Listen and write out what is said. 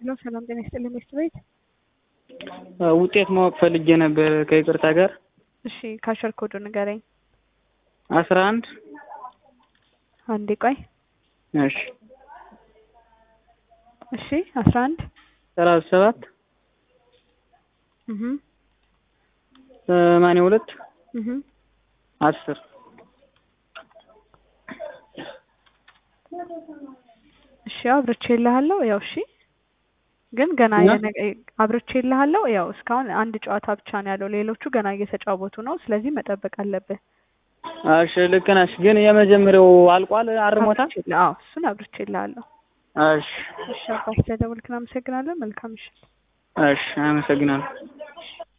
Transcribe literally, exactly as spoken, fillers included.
ሄሎ ሰላም ጤና ይስጥልኝ ሚስት ቤት። ውጤት ማወቅ ፈልጌ ነበር ከይቅርታ ጋር። እሺ ካሸር ኮዱ ንገረኝ። አስራ አንድ አንዴ ቆይ። እሺ እሺ አስራ አንድ ሰላሳ ሰባት እህ ሰማንያ ሁለት እህ አስር እሺ አብርቼልሃለሁ። ያው እሺ ግን ገና አብርቼልሃለሁ። ያው እስካሁን አንድ ጨዋታ ብቻ ነው ያለው፣ ሌሎቹ ገና እየተጫወቱ ነው። ስለዚህ መጠበቅ አለብህ። እሺ ልክ ነሽ። ግን የመጀመሪያው አልቋል አርሞታል? አዎ እሱን አብርቼልሃለሁ። እሺ እሺ አባስ ተደውልክና አመሰግናለሁ። መልካም ምሽት። እሺ አመሰግናለሁ።